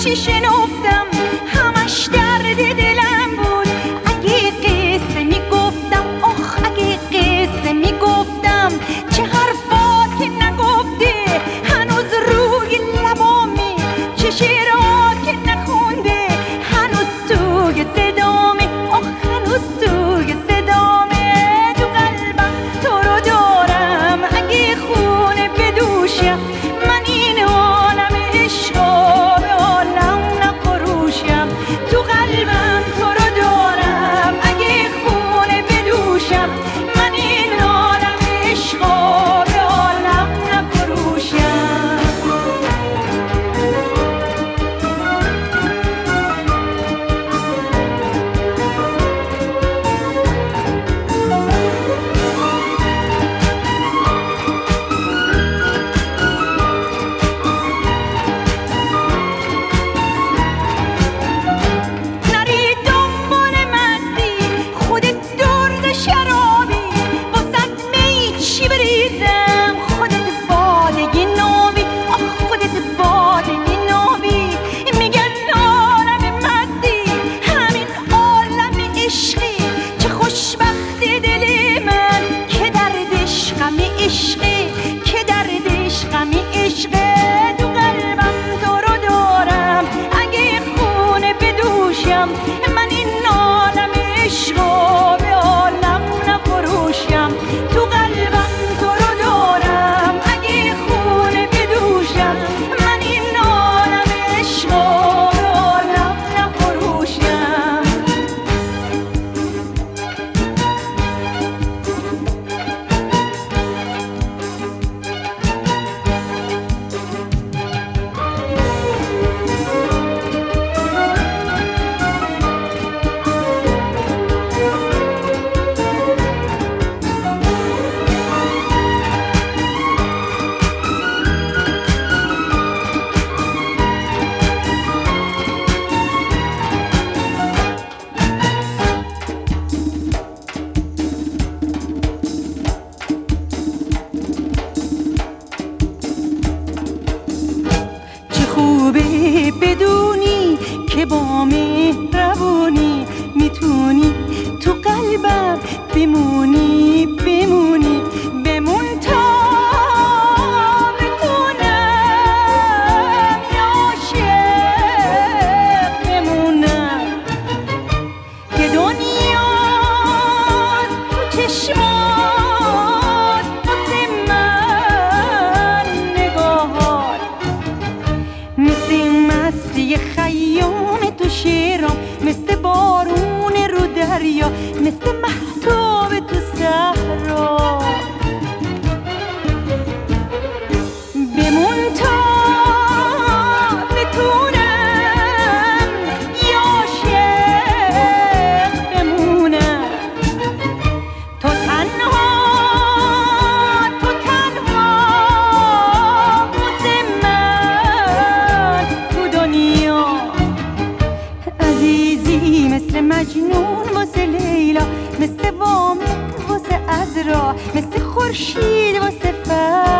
چی شنفتم همش درد دلم بود. اگه قصه میگفتم آخ اگه قصه میگفتم چه حرفات که نگفته هنوز روی لبامی، چه شعرات که نخونده هنوز توی صدامه، آخ هنوز توی صدامه. تو قلبم تو رو دارم اگه خونه بدوشم من این عالم عشقا به عالم نفروشم. تو قلبم تو رو دارم اگه خونه بدوشم من این عالم عشقا به عالم نفروشم. نری دنبال مستی خودت درد شرابی، واسد می چی بریزم خودت بادگی نابی، آخ خودت بادگی نابی. میگن عالم مستی همین عالم عشقی، چه خوشبخت دل من که دردش غم عشقی، که دردش غم عشقه. تو قلبم تو رو دارم اگه خونه بدوشم من این عالم عشقا به عالم نفروشم. تو قلبم تو رو دارم اگه خونه بدوشم من این عالم عشقا به عالم نفروشم. چه خوبه بدونی که با مهربونی میتونی تو قلبم بمونی بمونی بمون تا بتونم عاشق بمونم که دنیاست تو چشمات واسه من نگاهات، مثل مستی خیام تو شعرام، مثل بارون رو دریا، مثل مهتاب تو صحرا. بمون تا بتونم عاشق بمونم. تو تنها واسه من تو دنیا عزیزی، مثل مجنون واسه لیلا، مثل وامق واسه عذرا، مثل خورشید واسه